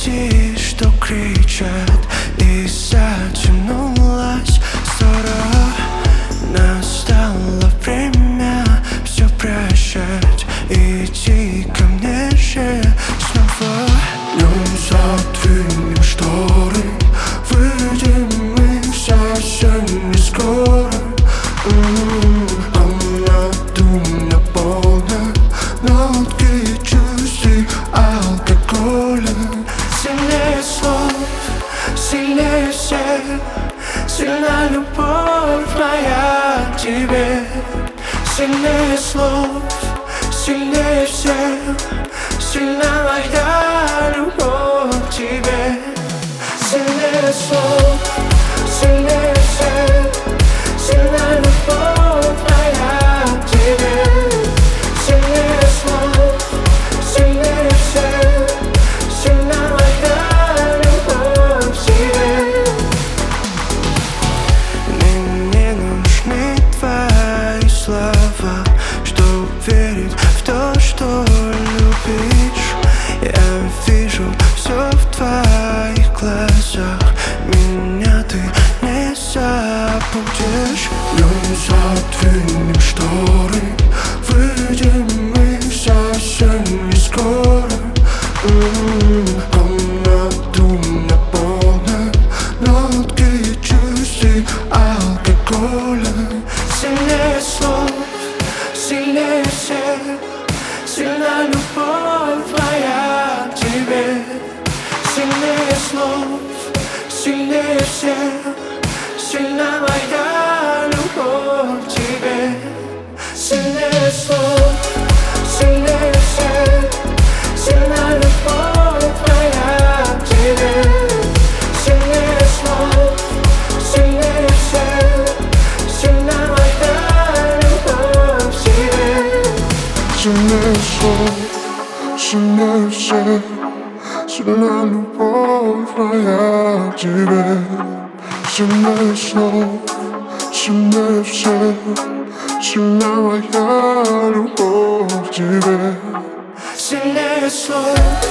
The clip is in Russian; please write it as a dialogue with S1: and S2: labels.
S1: Прости, что кричат, и затянулась ссора. Настало время все прощать, иди ко мне же снова. Днем задвинем шторы, выйдем мы совсем не скоро. Комнату наполнят нотки чувств и алкоголя. Сильнее слов, сильнее всех, сильна любовь моя к тебе. Сильнее слов, сильнее всех, сильна моя любовь к тебе. Сильнее слов, сильнее всех, сильна любовь моя к тебе. Сильнее слов, сильнее всех, сильна моя любовь к тебе. Мне не нужны твои слова, чтоб верить в то, что любишь. Я вижу все в твоих глазах, меня ты не забудешь. Днем задвинем шторы, выйдем мы совсем не скоро. Комнату наполнят нотки чувств и алкоголя. Сильнее слов, сильнее всех, сильна любовь моя к тебе. Сильнее слов, сильнее всех, сильна моя любовь к тебе. Сильнее слов, сильнее всех, сильна любовь моя к тебе. Сильнее слов, сильнее всех, сильна моя любовь к тебе.
S2: Сильнее слов, сильнее всех, сильна любовь моя к тебе. Сильнее слов, сильнее всех, сильна моя любовь к тебе.
S1: Сильнее слов,